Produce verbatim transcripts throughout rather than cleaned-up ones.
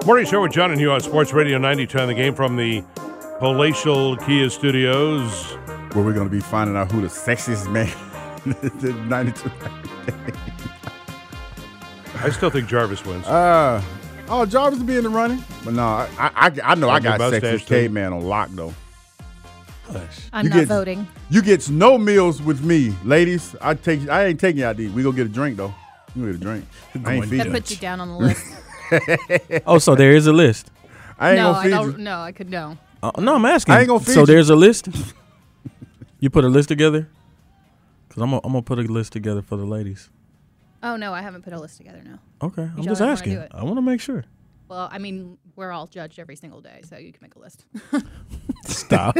Morning Show with John and Hugh on Sports Radio ninety-two on the game from the Palatial Kia Studios. Where we're going to be finding out who the sexiest man the ninety-two. I still think Jarvis wins. Uh, oh, Jarvis will be in the running. But no, I I, I know I got sexiest caveman on lock, though. I'm you not get, voting. You get no meals with me, ladies. I take. I ain't taking you out to eat. We gonna get a drink though. We gonna get a drink. I ain't feeding. That puts you down on the list. Oh, so there is a list. I ain't no, gonna feed I don't. you. No, I could no. Uh, no, I'm asking. I ain't gonna feed so you. there's a list. You put a list together? Because I'm gonna I'm gonna put a list together for the ladies. Oh no, I haven't put a list together. No. Okay, I'm y'all just wanna asking. do it? I want to make sure. Well, I mean, we're all judged every single day, so you can make a list. Stop.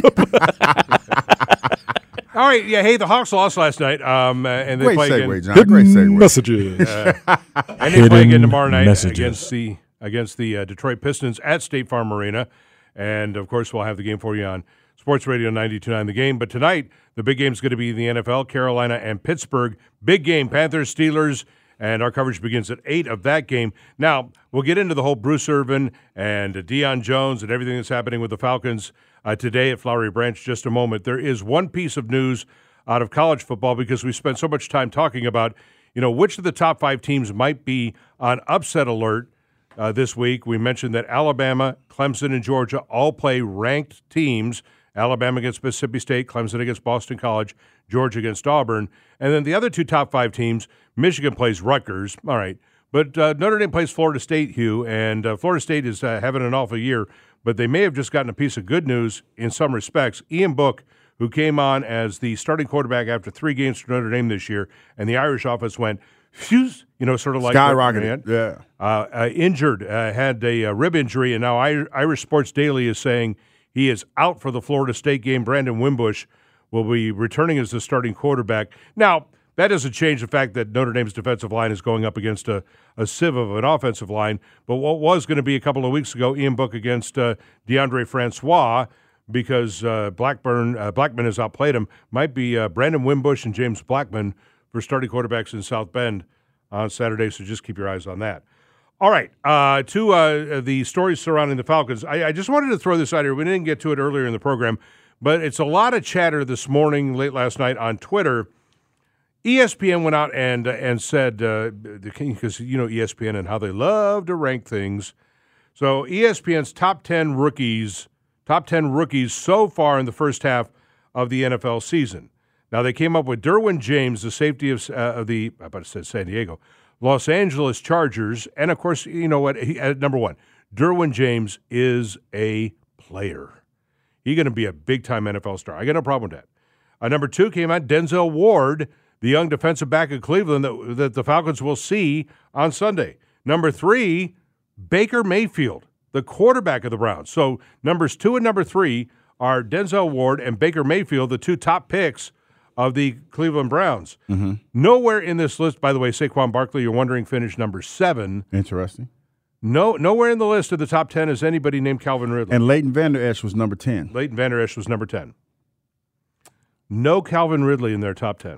All right, yeah. Hey, the Hawks lost last night, um, uh, and they Great play segue, again. John. Great segue. Messages. Uh, and they play again tomorrow night messages. against the against the uh, Detroit Pistons at State Farm Arena, and of course we'll have the game for you on Sports Radio ninety-two point nine The Game. But tonight the big game is going to be the N F L, Carolina and Pittsburgh. Big game, Panthers, Steelers. And our coverage begins at eight of that game. Now, we'll get into the whole Bruce Irvin and uh, Deion Jones and everything that's happening with the Falcons uh, today at Flowery Branch just a moment. There is one piece of news out of college football because we spent so much time talking about, you know, which of the top five teams might be on upset alert uh, this week. We mentioned that Alabama, Clemson, and Georgia all play ranked teams. Alabama against Mississippi State, Clemson against Boston College, Georgia against Auburn. And then the other two top five teams, Michigan plays Rutgers. All right. But uh, Notre Dame plays Florida State, Hugh, and uh, Florida State is uh, having an awful year. But they may have just gotten a piece of good news in some respects. Ian Book, who came on as the starting quarterback after three games for Notre Dame this year, and the Irish offense went, phew, you know, sort of like skyrocketed. Yeah. Uh, uh, injured, uh, had a, a rib injury, and now I- Irish Sports Daily is saying he is out for the Florida State game. Brandon Wimbush will be returning as the starting quarterback. Now, that doesn't change the fact that Notre Dame's defensive line is going up against a, a sieve of an offensive line. But what was going to be a couple of weeks ago, Ian Book against uh, DeAndre Francois, because uh, Blackburn uh, Blackman has outplayed him, might be uh, Brandon Wimbush and James Blackman for starting quarterbacks in South Bend on Saturday, so just keep your eyes on that. All right, uh, to uh, the stories surrounding the Falcons. I, I just wanted to throw this out here. We didn't get to it earlier in the program, but it's a lot of chatter this morning, late last night on Twitter. E S P N went out and uh, and said, uh, because you know E S P N and how they love to rank things. So E S P N's top ten rookies, top ten rookies so far in the first half of the N F L season. Now they came up with Derwin James, the safety of, uh, of the, I about to say San Diego, Los Angeles Chargers, and of course, you know what? He, at number one, Derwin James is a player. He's going to be a big-time N F L star. I got no problem with that. Uh, number two came out Denzel Ward, the young defensive back of Cleveland that, that the Falcons will see on Sunday. Number three, Baker Mayfield, the quarterback of the Browns. So numbers two and number three are Denzel Ward and Baker Mayfield, the two top picks of the Cleveland Browns. Mm-hmm. Nowhere in this list, by the way, Saquon Barkley, you're wondering, finished number seven. Interesting. No, nowhere in the list of the top ten is anybody named Calvin Ridley. And Leighton Vander Esch was number ten. Leighton Vander Esch was number ten. No Calvin Ridley in their top ten.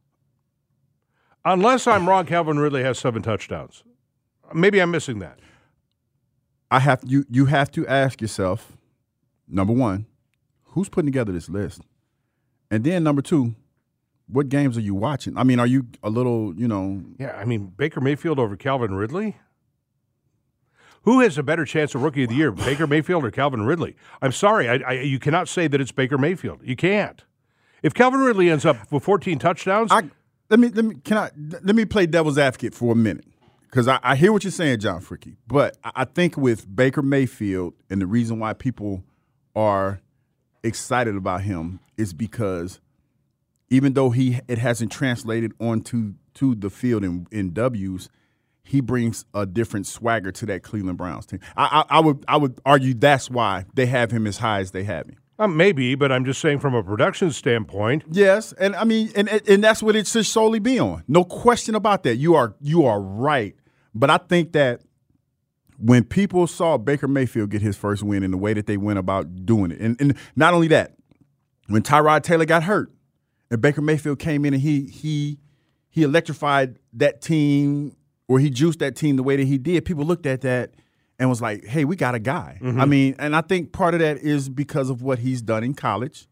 Unless I'm wrong, Calvin Ridley has seven touchdowns. Maybe I'm missing that. I have you. You have to ask yourself, number one, who's putting together this list, and then number two, what games are you watching? I mean, are you a little, you know? Yeah, I mean, Baker Mayfield over Calvin Ridley? Who has a better chance of Rookie of the Year, Baker Mayfield or Calvin Ridley? I'm sorry, I, I, you cannot say that it's Baker Mayfield. You can't. If Calvin Ridley ends up with fourteen touchdowns, I, let me let me can I let me play devil's advocate for a minute, because I, I hear what you're saying, John Fricky. But I, I think with Baker Mayfield, and the reason why people are excited about him is because even though he it hasn't translated onto to the field in, in W's, he brings a different swagger to that Cleveland Browns team. I, I, I would I would argue that's why they have him as high as they have him. Uh, maybe, but I'm just saying from a production standpoint. Yes, and I mean, and and that's what it should solely be on. No question about that. You are you are right. But I think that when people saw Baker Mayfield get his first win in the way that they went about doing it, and, and not only that, when Tyrod Taylor got hurt and Baker Mayfield came in and he he he electrified that team, or he juiced that team the way that he did, people looked at that and was like, hey, we got a guy. Mm-hmm. I mean, and I think part of that is because of what he's done in college.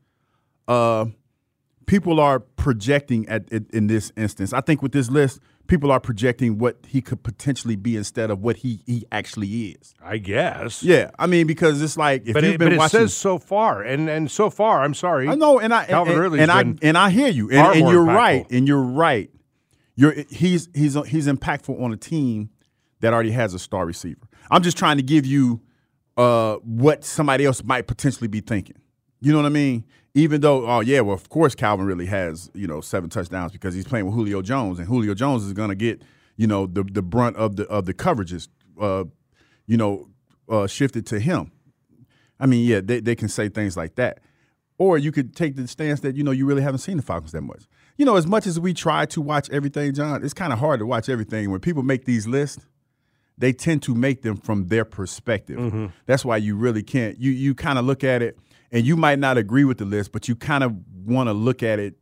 Uh, people are projecting at, at in this instance. I think with this list, people are projecting what he could potentially be instead of what he he actually is. I guess. Yeah, I mean, because it's like if but you've it, been but it watching, says so far, and and so far, I'm sorry. I know, and I Calvin and, Ridley's and I been and I hear you, far and, and more you're impactful. right, and you're right. You're he's he's he's impactful on a team that already has a star receiver. I'm just trying to give you uh, what somebody else might potentially be thinking. You know what I mean? Even though, oh yeah, well of course Calvin Ridley has you know seven touchdowns because he's playing with Julio Jones, and Julio Jones is going to get you know the the brunt of the of the coverages, uh, you know, uh, shifted to him. I mean, yeah, they they can say things like that, or you could take the stance that you know you really haven't seen the Falcons that much. You know, as much as we try to watch everything, John, it's kind of hard to watch everything. When people make these lists, they tend to make them from their perspective. Mm-hmm. That's why you really can't. You you kind of look at it, and you might not agree with the list, but you kind of want to look at it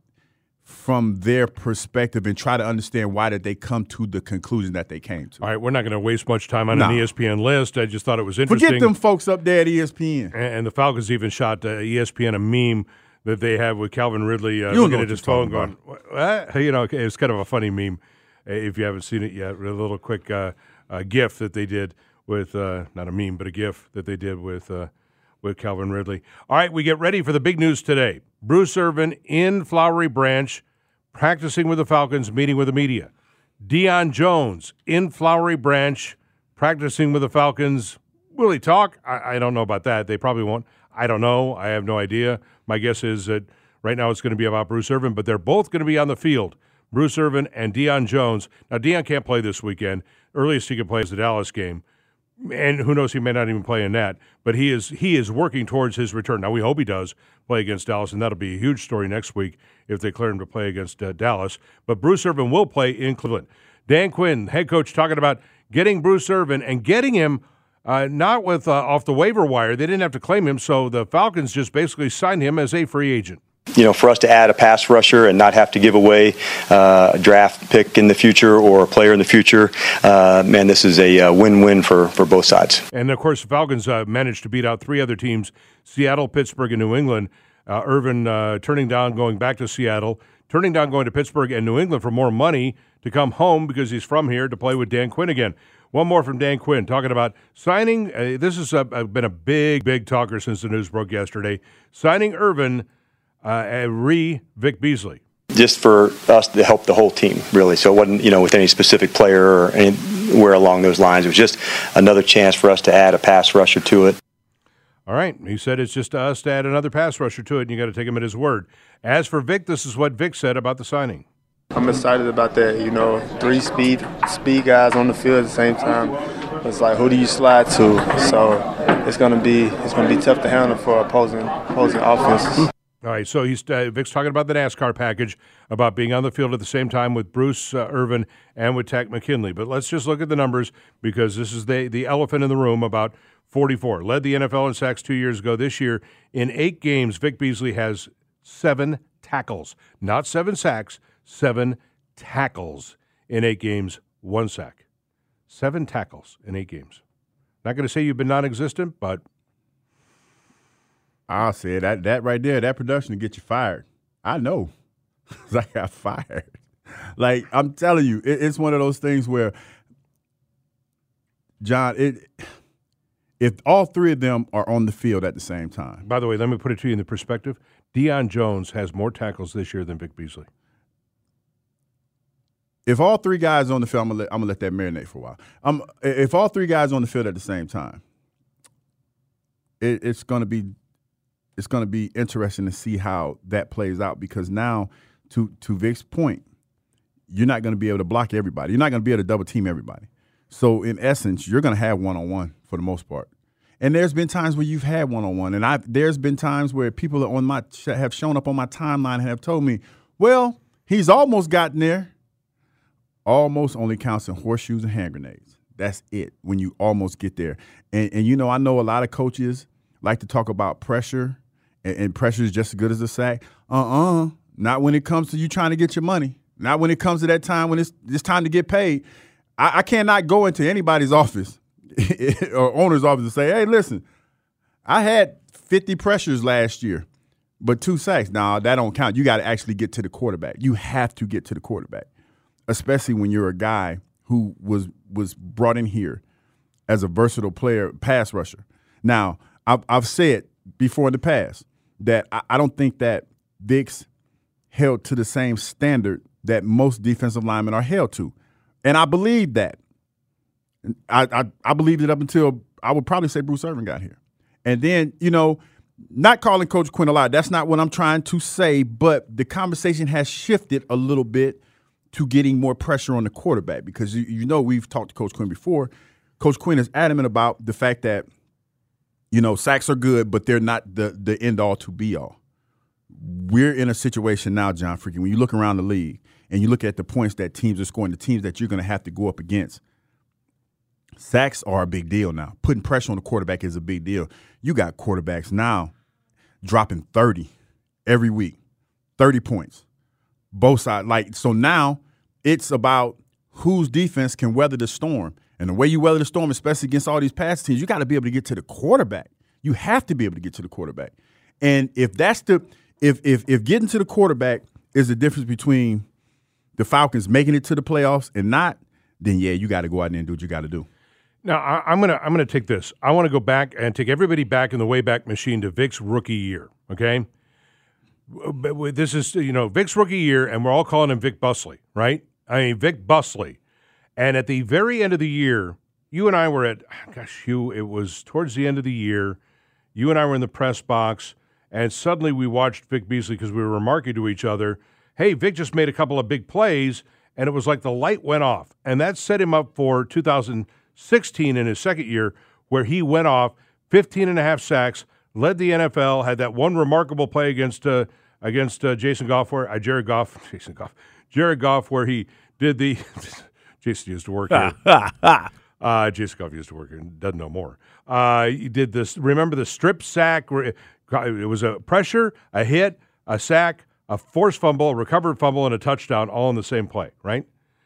from their perspective and try to understand why did they come to the conclusion that they came to. All right, we're not going to waste much time on Nah. an E S P N list. I just thought it was interesting. Forget them folks up there at E S P N. And, and the Falcons even shot uh, E S P N a meme that they have with Calvin Ridley uh, You don't looking know at what his you're phone talking going, what? You know, it's kind of a funny meme uh, if you haven't seen it yet. A little quick uh, uh, GIF that they did with, uh, not a meme, but a GIF that they did with uh, with Calvin Ridley. All right, we get ready for the big news today. Bruce Irvin in Flowery Branch, practicing with the Falcons, meeting with the media. Deion Jones in Flowery Branch, practicing with the Falcons. Will he talk? I, I don't know about that. They probably won't. I don't know. I have no idea. My guess is that right now it's going to be about Bruce Irvin, but they're both going to be on the field. Bruce Irvin and Deion Jones. Now, Deion can't play this weekend. Earliest he can play is the Dallas game. And who knows, he may not even play in that. But he is he is working towards his return. Now, we hope he does play against Dallas, and that'll be a huge story next week if they clear him to play against uh, Dallas. But Bruce Irvin will play in Cleveland. Dan Quinn, head coach, talking about getting Bruce Irvin and getting him uh, not with uh, off the waiver wire. They didn't have to claim him, so the Falcons just basically signed him as a free agent. You know, for us to add a pass rusher and not have to give away uh, a draft pick in the future or a player in the future, uh, man, this is a uh, win-win for, for both sides. And, of course, the Falcons uh, managed to beat out three other teams, Seattle, Pittsburgh, and New England. Uh, Irvin uh, turning down going back to Seattle, turning down going to Pittsburgh and New England for more money to come home because he's from here to play with Dan Quinn again. One more from Dan Quinn talking about signing. Uh, this has uh, been a big, big talker since the news broke yesterday. Signing Irvin Uh, re Vic Beasley. Just for us to help the whole team, really. So it wasn't, you know, with any specific player or anywhere along those lines. It was just another chance for us to add a pass rusher to it. All right. He said it's just to us to add another pass rusher to it, and you got to take him at his word. As for Vic, this is what Vic said about the signing. I'm excited about that. You know, three speed speed guys on the field at the same time. It's like, who do you slide to? So it's gonna be it's gonna be tough to handle for opposing opposing offenses. All right, so he's uh, Vic's talking about the NASCAR package, about being on the field at the same time with Bruce uh, Irvin and with Takk McKinley. But let's just look at the numbers because this is the, the elephant in the room, about forty-four. Led the N F L in sacks two years ago. This year, in eight games, Vic Beasley has seven tackles. Not seven sacks, seven tackles in eight games, one sack. Seven tackles in eight games. Not going to say you've been non-existent, but I'll say that that right there, that production will get you fired. I know, 'cause I got fired. Like I'm telling you, it, it's one of those things where, John, it if all three of them are on the field at the same time. by the way, let me put it to you in the perspective. Deion Jones has more tackles this year than Vic Beasley. If all three guys on the field, I'm gonna let, I'm gonna let that marinate for a while. Um, if all three guys on the field at the same time, it, it's gonna be. It's going to be interesting to see how that plays out because now, to to Vic's point, you're not going to be able to block everybody. You're not going to be able to double team everybody. So in essence, you're going to have one on one for the most part. And there's been times where you've had one on one, and I've there's been times where people on my have shown up on my timeline and have told me, "Well, he's almost gotten there." Almost only counts in horseshoes and hand grenades. That's it. When you almost get there, and and you know, I know a lot of coaches like to talk about pressure. And pressure is just as good as a sack. Uh-uh. Not when it comes to you trying to get your money. Not when it comes to that time when it's it's time to get paid. I, I cannot go into anybody's office, or owner's office to say, hey, listen, I had fifty pressures last year, but two sacks. Nah, that don't count. You got to actually get to the quarterback. You have to get to the quarterback, especially when you're a guy who was was brought in here as a versatile player, pass rusher. Now, I've, I've said before in the past that I, I don't think that Vic's held to the same standard that most defensive linemen are held to. And I believe that. I, I, I believed it up until I would probably say Bruce Irvin got here. And then, you know, not calling Coach Quinn a lot, that's not what I'm trying to say, but the conversation has shifted a little bit to getting more pressure on the quarterback because, you, you know, we've talked to Coach Quinn before. Coach Quinn is adamant about the fact that, you know, sacks are good, but they're not the, the end-all to be-all. We're in a situation now, John Freaky, when you look around the league and you look at the points that teams are scoring, the teams that you're going to have to go up against, sacks are a big deal now. Putting pressure on the quarterback is a big deal. You got quarterbacks now dropping thirty every week, thirty points, both sides. Like, so now it's about whose defense can weather the storm. And the way you weather the storm, especially against all these pass teams, you got to be able to get to the quarterback. You have to be able to get to the quarterback. And if that's the if if if getting to the quarterback is the difference between the Falcons making it to the playoffs and not, then yeah, you got to go out there and do what you got to do. Now I, I'm gonna I'm gonna take this. I want to go back and take everybody back in the Wayback Machine to Vic's rookie year. Okay, this is you know Vic's rookie year, and we're all calling him Vic Busley, right? I mean Vic Busley. And at the very end of the year, you and I were at, gosh, you, it was towards the end of the year. You and I were in the press box, and suddenly we watched Vic Beasley because we were remarking to each other, hey, Vic just made a couple of big plays, and it was like the light went off. And that set him up for two thousand sixteen in his second year, where he went off, fifteen and a half sacks, led the N F L, had that one remarkable play against uh, against uh, Jason Goff, where uh, Jared Goff, Jason Goff, Jared Goff, where he did the – Jason used to work here. uh, Jason Goff used to work here and doesn't know more. Uh, he did this. Remember the strip sack? Where it was a pressure, a hit, a sack, a forced fumble, a recovered fumble, and a touchdown all in the same play, right?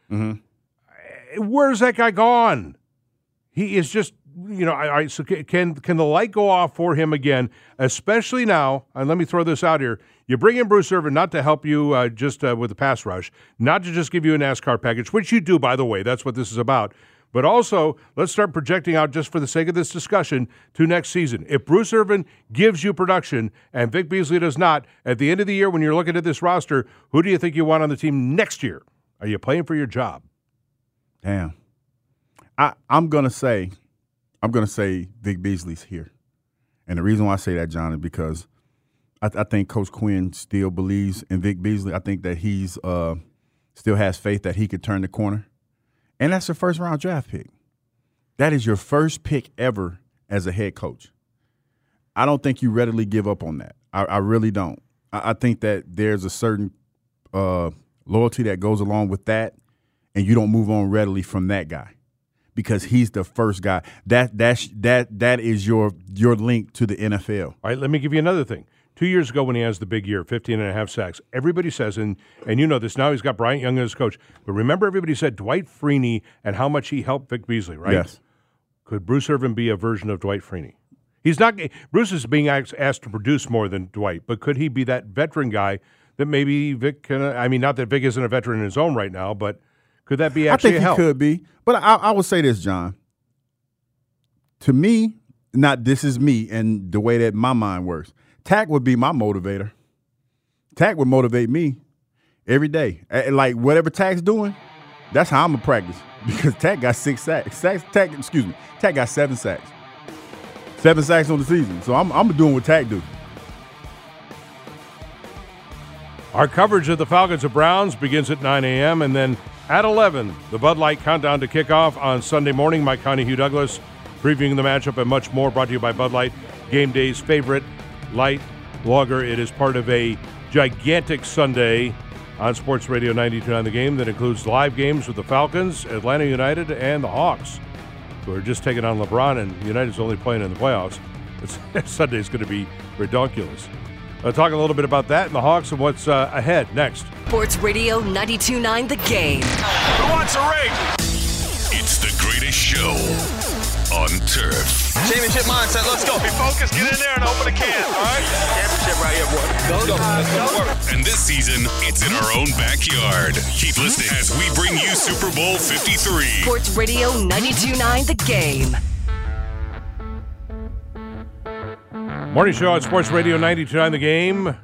Mm-hmm. Where's that guy gone? He is just, you know, I, I so can can the light go off for him again, especially now, and let me throw this out here. You bring in Bruce Irvin not to help you uh, just uh, with the pass rush, not to just give you a NASCAR package, which you do, by the way. That's what this is about. But also, let's start projecting out, just for the sake of this discussion, to next season. If Bruce Irvin gives you production and Vic Beasley does not, at the end of the year when you're looking at this roster, who do you think you want on the team next year? Are you playing for your job? Damn. I, I'm going to say, I'm going to say Vic Beasley's here. And the reason why I say that, John, is because I, I think Coach Quinn still believes in Vic Beasley. I think that he's uh, still has faith that he could turn the corner. And that's a first-round draft pick. That is your first pick ever as a head coach. I don't think you readily give up on that. I, I really don't. I, I think that there's a certain uh, loyalty that goes along with that, and you don't move on readily from that guy because he's the first guy. That that's, that that is your your link to the N F L. All right, let me give you another thing. Two years ago when he has the big year, fifteen and a half sacks, everybody says, and and you know this now, he's got Bryant Young as coach, but remember everybody said Dwight Freeney and how much he helped Vic Beasley, right? Yes. Could Bruce Irvin be a version of Dwight Freeney? He's not. Bruce is being asked to produce more than Dwight, but could he be that veteran guy that maybe Vic can, I mean, not that Vic isn't a veteran in his own right now, but could that be actually I think a help? He could be, but I, I would say this, John. To me, not this is me and the way that my mind works. Tack would be my motivator. Tack would motivate me every day. Like whatever Tack's doing, that's how I'm gonna practice. Because Tack got six sacks. sacks Tack, excuse me, Tack got seven sacks. Seven sacks on the season. So I'm I'm doing what Tack do. Our coverage of the Falcons and Browns begins at nine a.m. and then at eleven, the Bud Light countdown to kickoff on Sunday morning. Mike Conley, Hugh Douglas, previewing the matchup and much more, brought to you by Bud Light, game day's favorite light lager. It is part of a gigantic Sunday on Sports Radio ninety-two point nine The Game that includes live games with the Falcons, Atlanta United, and the Hawks, who are just taking on LeBron, and United's only playing in the playoffs. It's, Sunday's going to be ridiculous. I'll talk a little bit about that and the Hawks and what's uh, ahead next. Sports Radio ninety-two point nine The Game. Who wants a ring? It's the greatest show on Turf. Championship mindset, let's go. Be focused, get in there and open a can, all right? Championship right here, boy. Go, go, let's go work. And this season, it's in our own backyard. Keep listening as we bring you Super Bowl fifty-three. Sports Radio ninety-two point nine The Game. Morning show on Sports Radio ninety-two point nine The Game.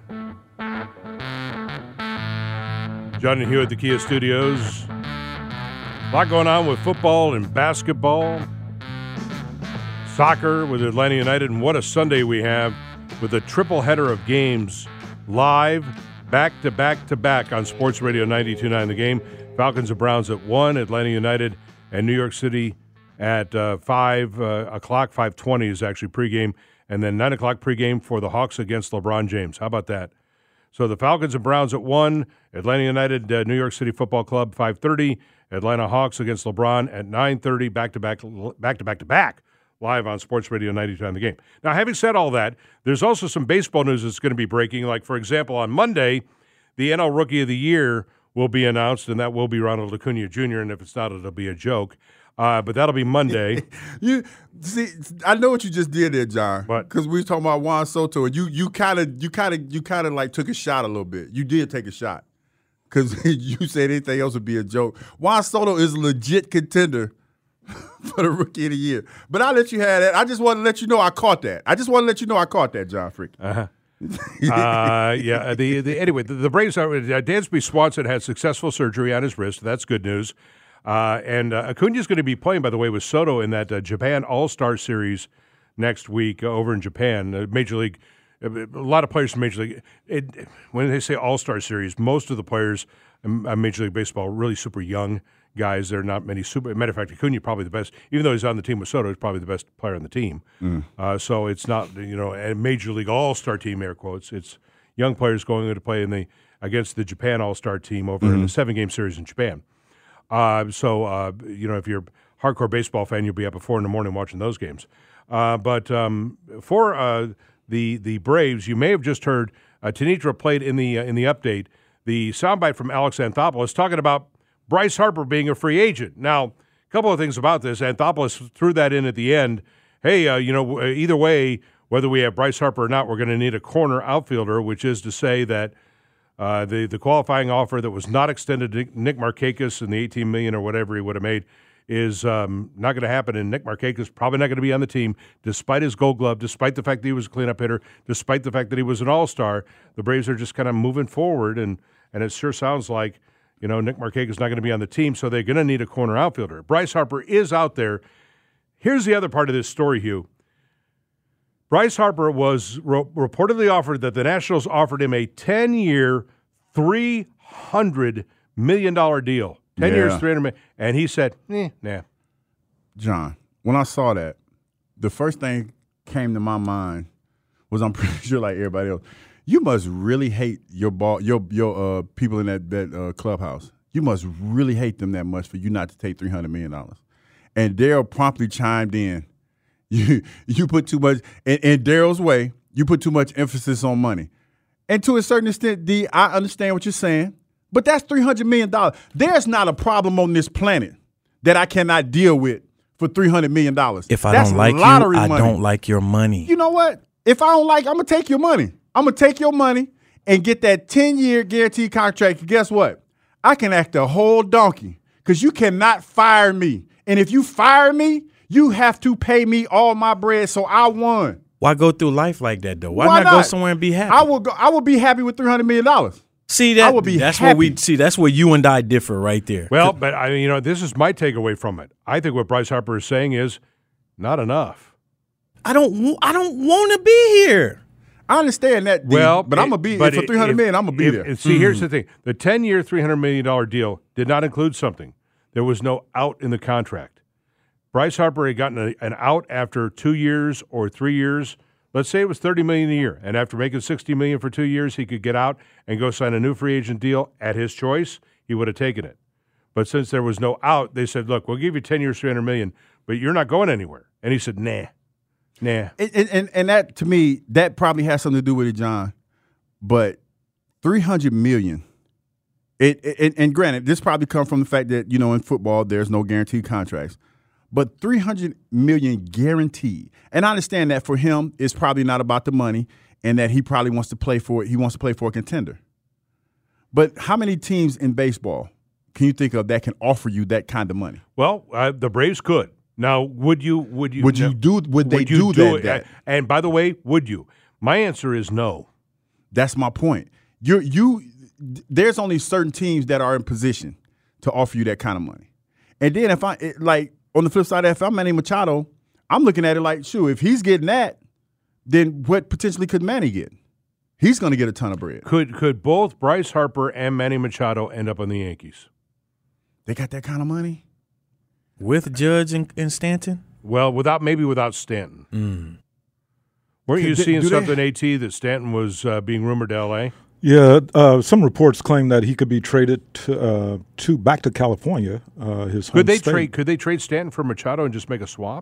John and Hugh at the Kia Studios. A lot going on with football and basketball. Soccer with Atlanta United. And what a Sunday we have with a triple header of games live, back to back to back on Sports Radio ninety-two point nine The Game. Falcons and Browns at one, Atlanta United and New York City at uh, five uh, o'clock. five twenty is actually pregame. And then nine o'clock pregame for the Hawks against LeBron James. How about that? So the Falcons and Browns at one, Atlanta United, uh, New York City Football Club, five thirty, Atlanta Hawks against LeBron at nine thirty, back-to-back, back-to-back-to-back, live on Sports Radio ninety-two point nine The Game. Now, having said all that, there's also some baseball news that's going to be breaking. Like, for example, on Monday, the N L Rookie of the Year will be announced, and that will be Ronald Acuna Junior, and if it's not, it'll be a joke. Uh, but that'll be Monday. you see, I know what you just did there, John. Because we were talking about Juan Soto, and you you kind of you kind of you kind of like took a shot a little bit. You did take a shot because you said anything else would be a joke. Juan Soto is a legit contender for the Rookie of the Year. But I'll let you have that. I just want to let you know I caught that. I just want to let you know I caught that, John Frick. Uh-huh. uh, yeah. The, the anyway, the, the Braves are. Uh, Dansby Swanson had successful surgery on his wrist. That's good news. Uh, and uh, Acuna's going to be playing, by the way, with Soto in that uh, Japan All-Star Series next week uh, over in Japan. Uh, Major League, uh, a lot of players from Major League. It, when they say All-Star Series, most of the players in uh, Major League Baseball are really super young guys. There are not many super. Matter of fact, Acuna probably the best. Even though he's on the team with Soto, he's probably the best player on the team. Mm. Uh, so it's not, you know, a Major League All-Star team, air quotes. It's young players going to play in the against the Japan All-Star team over mm-hmm. in the seven-game series in Japan. Uh, so, uh, you know, if you're a hardcore baseball fan, you'll be up at four in the morning watching those games. Uh, but um, for uh, the the Braves, you may have just heard uh, Tanitra played in the uh, in the update the soundbite from Alex Anthopoulos talking about Bryce Harper being a free agent. Now, a couple of things about this. Anthopoulos threw that in at the end. Hey, uh, you know, either way, whether we have Bryce Harper or not, we're going to need a corner outfielder, which is to say that Uh, the the qualifying offer that was not extended to Nick Markakis and the eighteen million dollars or whatever he would have made is um, not going to happen. And Nick Markakis probably not going to be on the team, despite his Gold Glove, despite the fact that he was a cleanup hitter, despite the fact that he was an All-Star. The Braves are just kind of moving forward, and and it sure sounds like, you know, Nick Markakis is not going to be on the team, so they're going to need a corner outfielder. Bryce Harper is out there. Here's the other part of this story, Hugh. Bryce Harper was ro- reportedly offered that the Nationals offered him a ten-year, three hundred million dollars deal. ten yeah. years, three hundred million dollars. And he said, eh, nah. John, when I saw that, the first thing came to my mind was, I'm pretty sure like everybody else, you must really hate your ball, your your uh, people in that, that uh, clubhouse. You must really hate them that much for you not to take three hundred million dollars. And Daryl promptly chimed in. You you put too much, in, in Daryl's way, you put too much emphasis on money. And to a certain extent, D, I understand what you're saying, but that's three hundred million dollars. There's not a problem on this planet that I cannot deal with for three hundred million dollars. If I that's don't like you, money. I don't like your money. You know what? If I don't like, I'm going to take your money. I'm going to take your money and get that ten-year guaranteed contract. Guess what? I can act a whole donkey because you cannot fire me. And if you fire me, you have to pay me all my bread, so I won. Why go through life like that, though? Why, Why not, not go somewhere and be happy? I will go. I will be happy with three hundred million dollars. See that? I will be that's happy. what we see. That's where you and I differ, right there. Well, but I, you know, this is my takeaway from it. I think what Bryce Harper is saying is not enough. I don't. I don't want to be here. I understand that, D, well, but it, I'm gonna be but for three hundred million. I'm gonna be if, there. And see, mm-hmm. here's the thing: the ten-year, three hundred million dollar deal did not include something. There was no out in the contract. Bryce Harper had gotten a, an out after two years or three years. Let's say it was thirty million dollars a year, and after making sixty million dollars for two years, he could get out and go sign a new free agent deal at his choice. He would have taken it. But since there was no out, they said, look, we'll give you ten years, three hundred million dollars, but you're not going anywhere. And he said, nah, nah. And, and, and that, to me, that probably has something to do with it, John. But three hundred million dollars, it, it, and granted, this probably comes from the fact that, you know, in football, there's no guaranteed contracts. but three hundred million dollars guaranteed. And I understand that for him, it's probably not about the money, and that he probably wants to play for he wants to play for a contender. But how many teams in baseball can you think of that can offer you that kind of money? Well, uh, the Braves could. Now, would you? Would you? Would you do? Would they would you do, do that, it? that? And by the way, would you? My answer is no. That's my point. You you. There's only certain teams that are in position to offer you that kind of money. And then if I it, like on the flip side, if I'm Manny Machado, I'm looking at it like, shoot, if he's getting that, then what potentially could Manny get? He's going to get a ton of bread. Could could both Bryce Harper and Manny Machado end up on the Yankees? They got that kind of money with Judge and, and Stanton. Well, without maybe without Stanton. Mm. Weren't you Do- seeing do they- something, AT, that Stanton was uh, being rumored to L A? Yeah, uh, some reports claim that he could be traded to, uh, to back to California. Uh, his home Could they state. trade? Could they trade Stanton for Machado and just make a swap?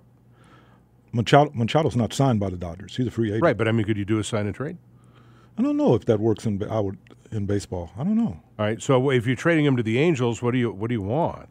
Machado, Machado's not signed by the Dodgers. He's a free agent. Right, but I mean, could you do a sign and trade? I don't know if that works in ba- I would, in baseball. I don't know. All right, so if you're trading him to the Angels, what do you what do you want?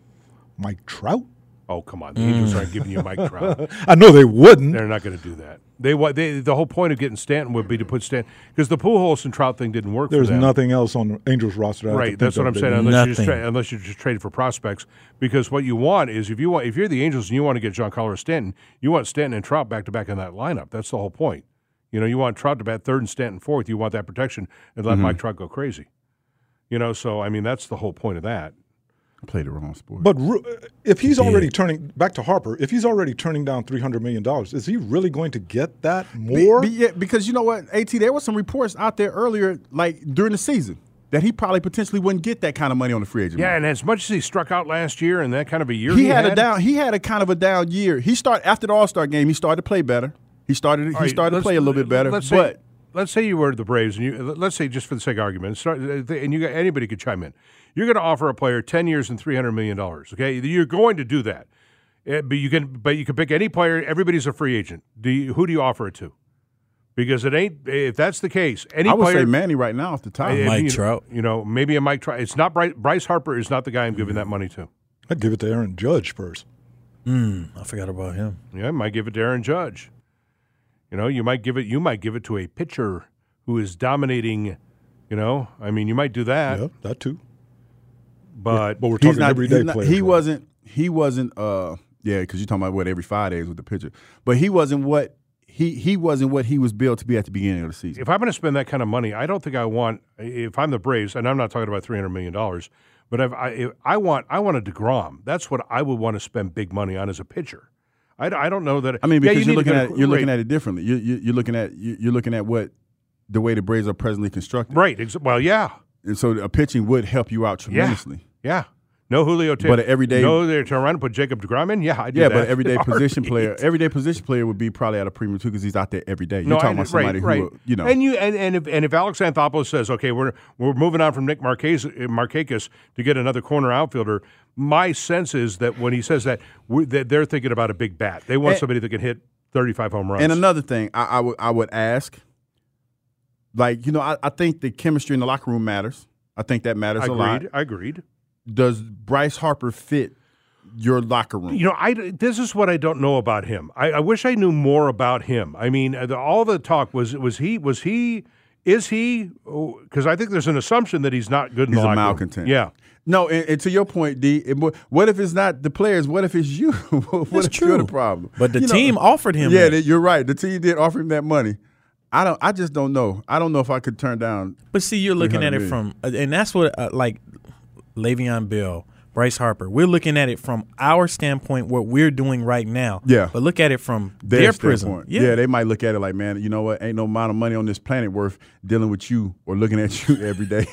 Mike Trout? Oh, come on, the Angels aren't giving you Mike Trout. I know they wouldn't. They're not going to do that. They, wa- they the whole point of getting Stanton would be to put Stanton because the Pujols and Trout thing didn't work. There's for them. nothing else on the Angels roster. that I Right, could that's think what I'm of saying. that- Unless you just Nothing. tra- unless you just trade for prospects, because what you want is if you want if you're the Angels and you want to get Giancarlo Stanton, you want Stanton and Trout back to back in that lineup. That's the whole point. You know, you want Trout to bat third and Stanton fourth. You want that protection and let Mm-hmm. Mike Trout go crazy. You know, so I mean that's the whole point of that. I played the wrong sport. But Ru- if he's He did. already turning back to Harper, if he's already turning down three hundred million dollars, is he really going to get that Be- more? be- yeah, because you know what, AT, there were some reports out there earlier, like during the season, that he probably potentially wouldn't get that kind of money on the free agent. Yeah, market. and as much as he struck out last year and that kind of a year he, he, had, a down. He had a kind of a down year. He start after the All Star game. He started to play better. He started. All He right, started to let's- play a little bit better. Let's but say, let's say you were the Braves, and you let's say just for the sake of argument, start, and you got anybody could chime in. You're going to offer a player ten years and three hundred million dollars. Okay, you're going to do that, Uh, but you can but you can pick any player. Everybody's a free agent. Do you, who do you offer it to? Because it ain't. If that's the case, any I would player. say Manny right now off the top. if Mike you, Trout. You know, maybe a Mike Trout. It's not Bryce, Bryce Harper. Is not the guy I'm giving that money to. I'd give it to Aaron Judge first. Mm, I forgot about him. Yeah, might give it to Aaron Judge. You know, you might give it. You might give it to a pitcher who is dominating. You know, I mean, you might do that. Yeah, that too. But But we're He's talking not, everyday he's not- players. He right? wasn't. He wasn't. Uh, yeah, because you're talking about what every five days with the pitcher. But he wasn't what he he wasn't what he was built to be at the beginning of the season. if I'm going to spend that kind of money, I don't think I want. If I'm the Braves, and I'm not talking about three hundred million dollars, but if I if I want I want a DeGrom. That's what I would want to spend big money on as a pitcher. I, I don't know that. I mean, yeah, because you you are need to looking get a- at you're looking right, at it differently. You, you, you're looking at you, you're looking at what the way the Braves are presently constructed. right. Ex- well, yeah, And so a pitching would help you out tremendously. yeah. No Julio. T- But an everyday- No, they're turn around and put Jacob DeGrom in. Yeah, I do Yeah, that. but everyday position Heartbeat. player, everyday position player would be probably at a premium too because he's out there every day. You're No, talking I- about somebody right, who, right. uh, you know, and you and, and if and if Alex Anthopoulos says, okay, we're we're moving on from Nick Marquez, Markakis to get another corner outfielder, my sense is that when he says that, we, that they're thinking about a big bat. They want And- somebody that can hit thirty-five home runs. And another thing, I, I would I would ask, like you know, I, I think the chemistry in the locker room matters. I think that matters a lot. agreed. I agreed. Does Bryce Harper fit your locker room? You know, I this is what I don't know about him. I, I wish I knew more about him. I mean, uh, the, all the talk was was he was he is he because I think there's an assumption that he's not good in He's the a locker room. malcontent. Yeah. No, and, and to your point, D. it- what if it's not the players? What if it's you? what That's if you're true. the problem? But the You know, team offered him Yeah, that. that- you're right. The team did offer him that money. I don't. I just don't know. I don't know if I could turn down. But see, you're looking at it three hundred from, and that's what, uh, like, Le'Veon Bell, Bryce Harper. We're looking at it from our standpoint, what we're doing right now. Yeah. But look at it from Their, their, prism. standpoint. Yeah. they might look at it like, man, you know what? Ain't no amount of money on this planet worth dealing with you or looking at you every day.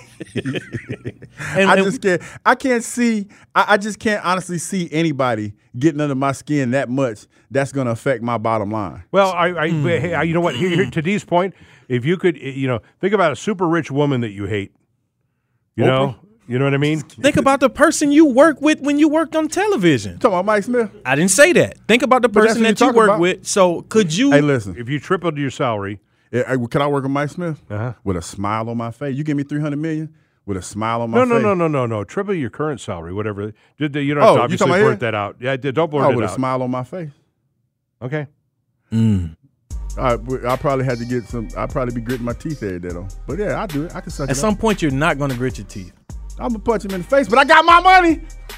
And- I and- just can't. I can't see. I, I just can't honestly see anybody getting under my skin that much. That's going to affect my bottom line. Well, I, I, Hmm. hey, I you know what? Here, here, to Dee's point, if you could, you know, think about a super rich woman that you hate. You know, you know what I mean? Think about the person you work with when you worked on television. Talking about Mike Smith. I didn't say that. Think about the But that's person what that you're you talking work about. with. So could you? Hey, listen. If you tripled your salary, Eh, eh, Can I work with Mike Smith Uh-huh. with a smile on my face? You give me three hundred million. with a smile on my no, face. No, no, no, no, no. Triple your current salary, whatever. Did You don't have Oh, to you obviously talking about blurt here? that out. Yeah, don't blurt Oh, it with out. a smile on my face. Okay. Mm. I I probably had to get some. I probably be gritting my teeth every day though. But yeah, I do it. I can suck At it some up. point, you're not going to grit your teeth. I'm gonna punch him in the face, but I got my money.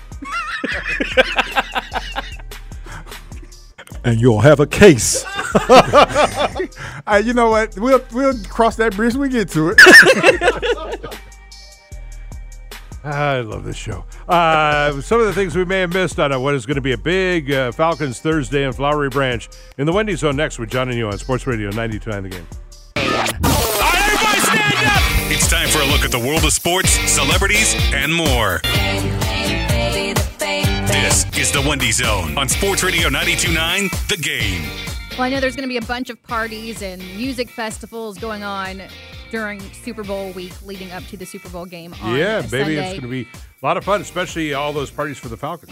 And you'll have a case. Hey, you know what? We'll we'll cross that bridge when we get to it. I love this show. Uh, some of the things we may have missed on uh, what is going to be a big uh, Falcons Thursday in Flowery Branch. In the Wendy's Zone next with John and you on Sports Radio ninety-two point nine The Game. All right, everybody stand up! It's time for a look at the world of sports, celebrities, and more. This is the Wendy Zone on Sports Radio ninety-two point nine The Game. Well, I know there's going to be a bunch of parties and music festivals going on during Super Bowl week leading up to the Super Bowl game on Yeah, baby, Sunday. it's going to be a lot of fun, especially all those parties for the Falcons.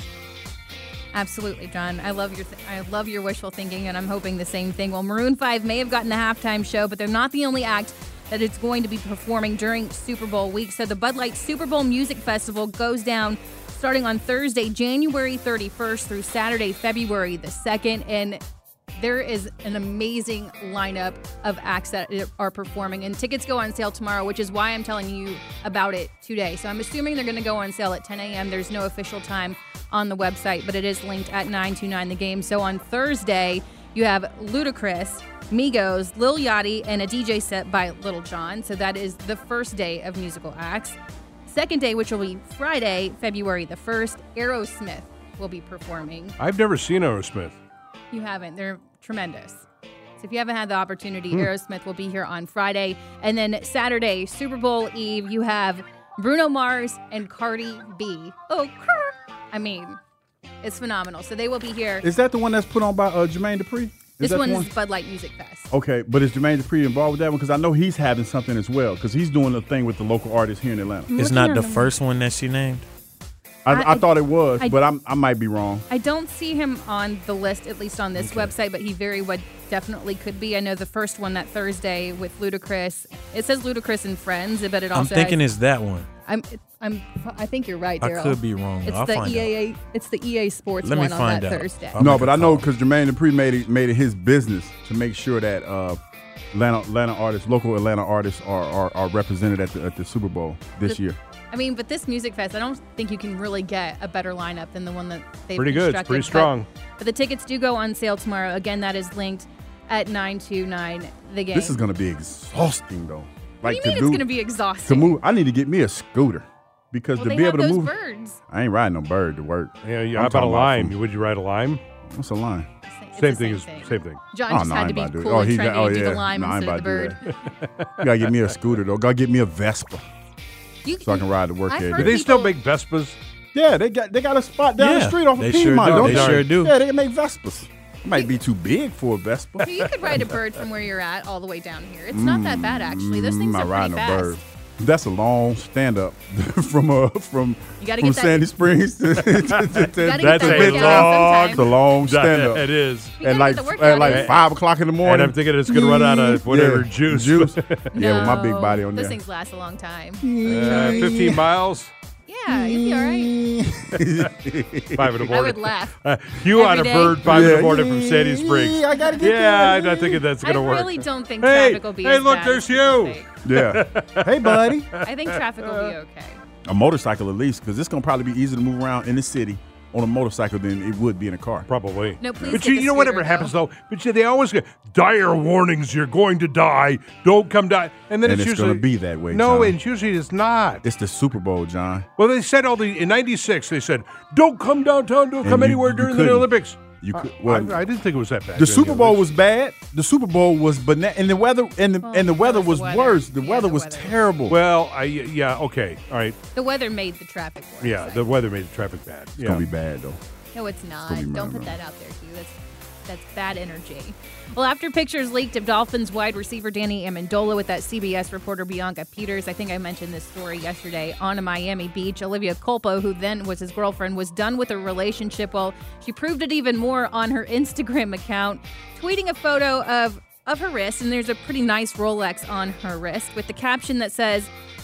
Absolutely, John. I love your th- I love your wishful thinking, and I'm hoping the same thing. Well, Maroon five may have gotten a halftime show, but they're not the only act that it's going to be performing during Super Bowl week. So the Bud Light Super Bowl Music Festival goes down starting on Thursday, January thirty-first through Saturday, February the second, and there is an amazing lineup of acts that are performing, and tickets go on sale tomorrow, which is why I'm telling you about it today. So I'm assuming they're going to go on sale at ten a.m. There's no official time on the website, but it is linked at nine two nine The Game. So on Thursday, you have Ludacris, Migos, Lil Yachty, and a D J set by Little John. So that is the first day of musical acts. Second day, which will be Friday, February the first, Aerosmith will be performing. I've never seen Aerosmith. You haven't. They're tremendous. So if you haven't had the opportunity, Hmm. Aerosmith will be here on Friday. And then Saturday, Super Bowl Eve, you have Bruno Mars and Cardi B. Oh, crrr. I mean, it's phenomenal. So they will be here. Is that the one that's put on by uh, Jermaine Dupri? Is This that the one's one? Bud Light Music Fest. Okay, but is Jermaine Dupri involved with that one? Because I know he's having something as well. Because he's doing a thing with the local artists here in Atlanta. I'm It's looking not at the them. first one that she named. I, I, I- thought it was, I- but I'm, I might be wrong. I don't see him on the list, at least on this Okay. website, but he very well definitely could be. I know the first one that Thursday with Ludacris. It says Ludacris and Friends, but it also I'm thinking has, it's that one. I'm I'm I think you're right, I Daryl. could be wrong. It's I'll the find E A A. It's the E A Sports Let me one on find that out. Thursday. I'll no, make but a I know call. because Jermaine Dupri made it made it his business to make sure that uh, Atlanta Atlanta artists, local Atlanta artists, are are, are represented at the at the Super Bowl this The- year. I mean, but this music fest, I don't think you can really get a better lineup than the one that they've Pretty good. It's constructed. pretty But- strong. But, the tickets do go on sale tomorrow. Again, that is linked at nine two nine The Game. This is gonna be exhausting though. what Like do you mean to it's do going to be to exhausting? move. I need to get me a scooter because well, to they be have able to those move. birds. I ain't riding no bird to work. Yeah, yeah, I'm how about a talking about lime? food. Would you ride a lime? What's a line? It's Same the thing same as same thing. John Oh, just no, I had to ain't be about to do it. cool Oh, and he trendy got- oh, and do yeah. the lime No, I ain't instead of the about bird. to do You gotta get me a scooter though. Gotta get me a Vespa You, so I can ride to work I've every heard Do day. they still people- make Vespas? Yeah, they got they got a spot down the Yeah, street off they of sure Piedmont. do. Don't They they? sure do. Yeah, they make Vespas. It might be too big for a Vespa. you could ride a bird from where you're at all the way down here. It's not that bad, actually. Those things Mm, are I ride pretty no fast. bird. That's a long stand up from uh from You gotta from get that- Sandy Springs to, to, to, to, You gotta get That's that a workout in long- It's a sometime. long stand up. It is. You At gotta like get the at workout like in. five o'clock in the morning. And I'm thinking it's going to run out of whatever Yeah, juice. Juice. Yeah, with my big No, body on Those there. things last a long time. Uh, fifteen miles, Yeah, you'll be all right. five in the morning. I would laugh. Uh, you Every on a day. bird five in Yeah. the morning from Sandy Springs. I gotta get Yeah, there. I'm not thinking that's I going to work. really don't think Hey, traffic will be hey, as look, bad there's as people you. think. Yeah. Hey, buddy. I think traffic will be okay. A motorcycle at least, because it's gonna probably be easier to move around in the city on a motorcycle than it would be in a car. Probably. No, please But get you, the you know whatever scooter, happens though. But you, they always get dire warnings. You're going to die. Don't come down. And then And it's, it's usually gonna be that way, No, John. and usually it's not. It's the Super Bowl, John. Well, they said all the in ninety-six. They said don't come downtown. Don't And come you- anywhere you during the couldn't. Olympics. You could, I, well, I, I didn't think it was that bad. the during Super Bowl Olympics. was bad. The Super Bowl was bana- and the weather and the Well, and the that weather was was the weather. worse. The Yeah, weather the was weather. terrible. Well, I yeah okay all right The weather made the traffic worse. yeah the weather made the traffic bad. it's Yeah. gonna be bad though. No, it's not. gonna be Don't murder. put that out there, Hugh. That's that's bad energy. Well, after pictures leaked of Dolphins wide receiver Danny Amendola with that C B S reporter Bianca Peters, I think I mentioned this story yesterday, on a Miami Beach, Olivia Culpo, who then was his girlfriend, was done with a relationship. Well, she proved it even more on her Instagram account, tweeting a photo of of her wrist, and there's a pretty nice Rolex on her wrist with the caption that says,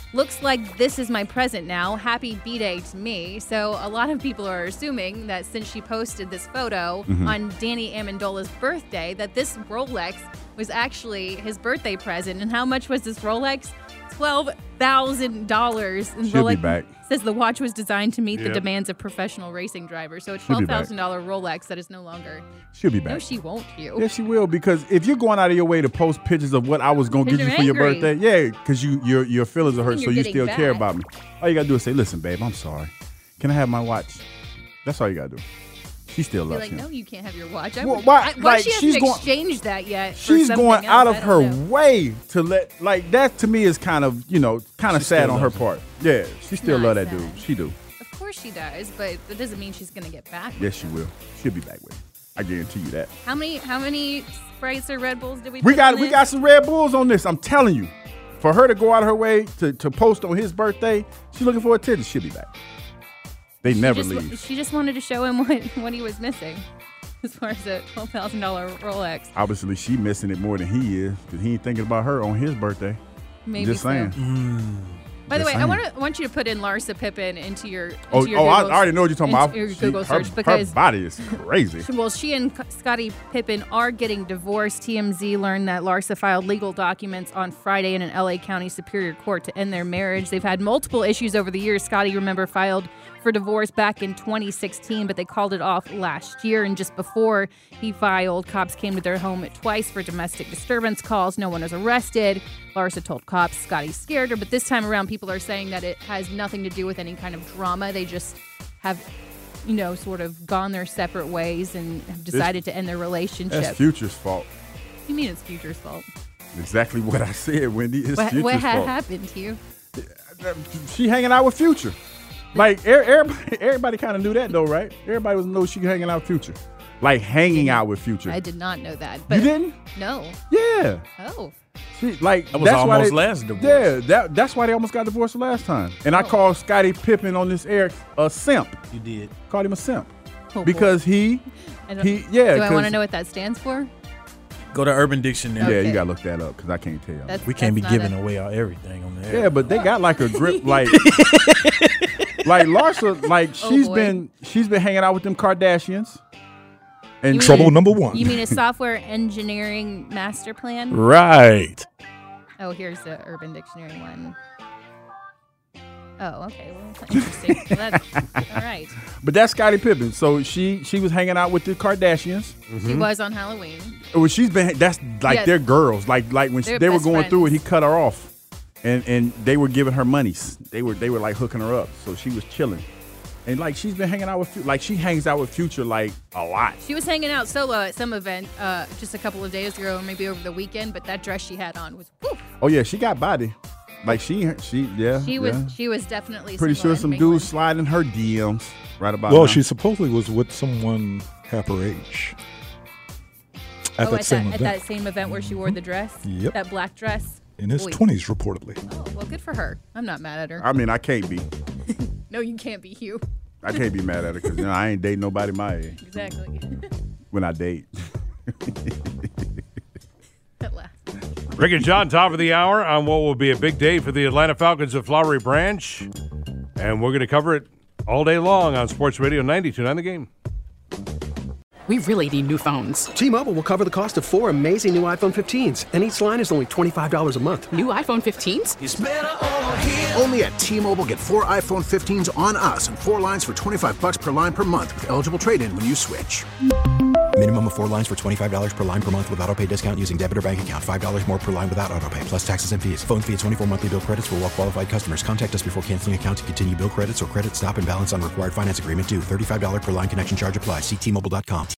looks like this is my present now. Happy B-Day to me. So a lot of people are assuming that since she posted this photo Mm-hmm. on Danny Amendola's birthday, that this Rolex was actually his birthday present. And how much was this Rolex? twelve thousand dollars. And She'll be Rolex back. says the watch was designed to meet the Yep. demands of professional racing drivers. So a She'll be twelve back. thousand dollars Rolex that is no longer. She'll be back. No, she won't, you. Yeah, she will, because if you're going out of your way to post pictures of what I was going to Because get you you're for your angry. birthday, yeah, because you, your your feelings are hurt, And so you're you getting still care back. about me. All you got to do is say, listen, babe, I'm sorry. Can I have my watch? That's all you got to do. She still Be loves like, him. no, you can't have your watch. I Well, would- why- I- why like, she she's hasn't going- exchanged that yet? for She's something going else? out of I her don't know. way to let, like, that to me is kind of, you know, kind of She sad still on her loves him. part. Yeah, she still Not love that sad. dude. She do. Of course she does, but that doesn't mean she's going to get back. Yes, she will. She'll be back with him. I guarantee you that. How many how many Sprites or Red Bulls did we? We put got in we this? got some Red Bulls on this. I'm telling you. For her to go out of her way to, to post on his birthday, she's looking for attention. She'll be back. They She never just, leave. She just wanted to show him what, what he was missing, as far as a twelve thousand dollar Rolex. Obviously, she missing it more than he is because he ain't thinking about her on his birthday. Maybe Just so. saying. By the Just way, I saying. want to want you to put in Larsa Pippen into your. Into Oh, your oh I, I Google- already know what you're talking about. into Your She- Google her, search because her body is crazy. Well, she and Scottie Pippen are getting divorced. T M Z learned that Larsa filed legal documents on Friday in an L A County Superior Court to end their marriage. They've had multiple issues over the years. Scottie, remember, filed for divorce back in twenty sixteen, but they called it off last year. And just before he filed, cops came to their home twice for domestic disturbance calls. No one was arrested. Larsa told cops Scottie scared her, but this time around, people are saying that it has nothing to do with any kind of drama. They just have, you know, sort of gone their separate ways and have decided to end their relationship. That's Future's fault. You mean it's Future's fault? Exactly what I said, Wendy. It's What, Future's what had fault. happened to you? She hanging out with Future. Like er- everybody, everybody kind of knew that though, right? Everybody was know she hanging out with Future, like hanging out with Future. I did not know that. But You didn't? No. Yeah. Oh. She, like That was that's why almost they, last divorce. Yeah, that that's why they almost got divorced the last time. And I Oh. called Scottie Pippen on this air a simp. You did. Called him a simp Oh, boy. because he I don't, he yeah. Do I want to 'cause- know what that stands for? Go to Urban Dictionary. Yeah, Okay. you gotta look that up because I can't tell. That's, We can't be that's not giving a- away all everything on the air. Yeah, but they got like a grip, like like Larsa, like Oh, she's boy. been she's been hanging out with them Kardashians. And You Trouble mean- number one. You mean a software engineering master plan? Right. Oh, here's the Urban Dictionary one. Oh, okay. Well, that's interesting. Well, that's, all right. But that's Scottie Pippen. So she she was hanging out with the Kardashians. She was on Halloween. Well, she's been that's like Yeah. they're girls. Like like when she, They're they were best going through it, he friends. cut her off, and and they were giving her monies. They were they were like hooking her up. So she was chilling, and like she's been hanging out with Fu- like she hangs out with Future like a lot. She was hanging out solo at some event uh, just a couple of days ago, or maybe over the weekend. But that dress she had on was, whew, Oh yeah, she got body. Like she she yeah. she was yeah. she was definitely pretty single sure and some mingling. dudes sliding her D Ms right about Well, now. she supposedly was with someone half her age at oh, that at same that, event. at that same event where she wore the dress, Yep. that black dress. in his Boy. twenties, reportedly. Oh, well, good for her. I'm not mad at her. I mean, I can't be. No, you can't be Hugh. I can't be mad at her because you know I ain't dating nobody my age Exactly. when I date. At last. Rick and John, top of the hour on what will be a big day for the Atlanta Falcons of Flowery Branch. And we're going to cover it all day long on Sports Radio ninety-two point nine The Game. We really need new phones. T-Mobile will cover the cost of four amazing new iPhone fifteens, and each line is only twenty-five dollars a month. New iPhone fifteens? It's better over here. Only at T-Mobile, get four iPhone fifteens on us and four lines for twenty-five bucks per line per month with eligible trade-in when you switch. Minimum of four lines for twenty-five dollars per line per month with autopay discount using debit or bank account. five dollars more per line without autopay, plus taxes and fees. Phone fee at twenty-four monthly bill credits for well-qualified customers. Contact us before canceling account to continue bill credits or credit stop and balance on required finance agreement due. thirty-five dollars per line connection charge applies. See T Mobile dot com.